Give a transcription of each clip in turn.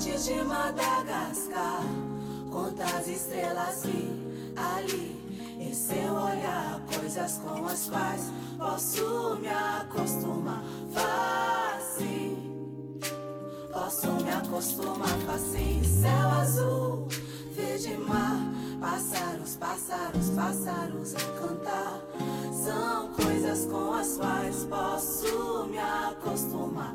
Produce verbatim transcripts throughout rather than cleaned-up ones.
Noites de Madagascar, quantas estrelas vi ali. Em seu olhar, coisas com as quais posso me acostumar fácil. Posso me acostumar fácil. Céu azul, verde mar, pássaros, pássaros, pássaros a cantar. São coisas com as quais posso me acostumar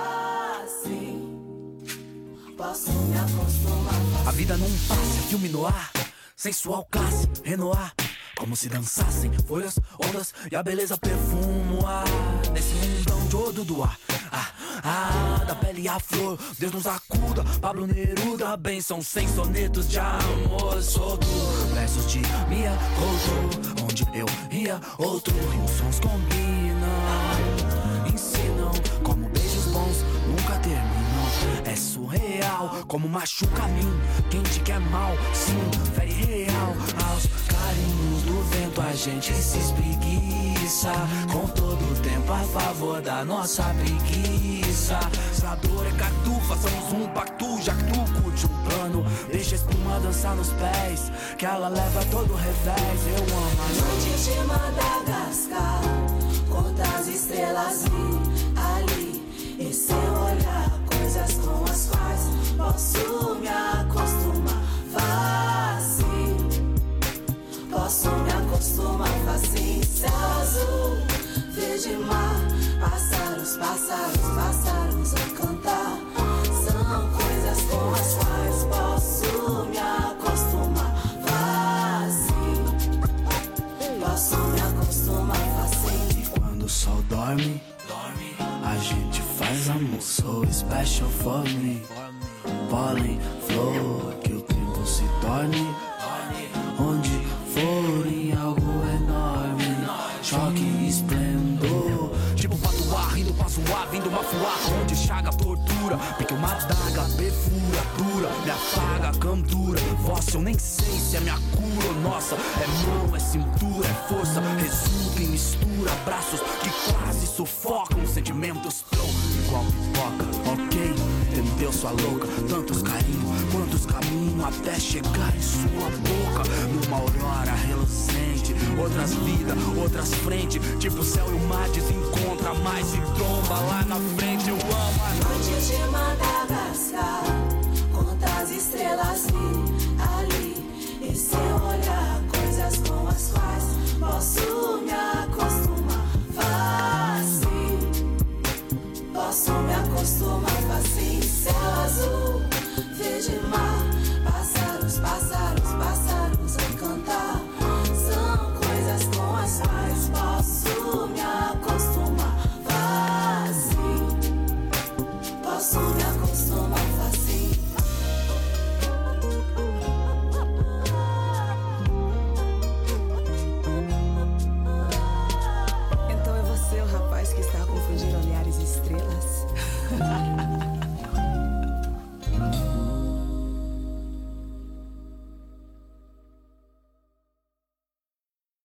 fácil. Posso me acostumar fácil. A vida não passa, filme no ar, sensual classe, renoir. Como se dançassem folhas, ondas e a beleza perfuma o ar. Nesse mundão de ouro do ar, ah, ah, da pele à flor, Deus nos acuda. Pablo Neruda, benção sem sonetos de amor solto. Versos de Mia Couto, onde eu ria, outro e os sons combinam. Ensinam como beijos bons nunca terminam. É surreal como machuca a mim quem te quer mal, sim, fere real. Aos carinhos do vento a gente se espreguiça, com todo o tempo a favor da nossa preguiça. Se a dor é cactu, façamos um pacto, já que tu curte um plano. Deixa a espuma dançar nos pés, que ela leva todo o revés. Eu amo a Noites de Madagascar, quantas estrelas vi ali. Em seu olhar, coisas com as quais posso me acostumar fácil. Posso me acostumar fácil. Céu azul, verde mar, pássaros, pássaros, pássaros a cantar. São coisas com as quais posso me acostumar fácil. Posso me acostumar fácil. E quando o sol dorme, dorme, a gente faz amor. So special for me. Pólen, flor, que o tempo se torne onde for em algo enorme. Choque e esplendor, tipo patuá, rindo passo ar, vindo uma fuar, onde chaga tortura, porque uma adaga perfura, dura, me apaga a candura. Vossa, eu nem sei se é minha cura ou nossa. É mão, é cintura, é força, resulta e mistura braços que quase sufocam sentimentos tão igual pipoca, ok? Entendeu, sua louca? Tantos carinhos, quantos caminhos até chegar em sua boca. Numa aurora reluzente, outras vidas, outras frentes. Tipo o céu e o mar desencontra, mas se tromba lá na frente. Eu amo a Noites de Madagascar, quantas estrelas vi ali. Em seu olhar, coisas com as quais posso me acostumar fácil. Posso me acostumar fácil. Céu azul, verde mar, pássaros, pássaros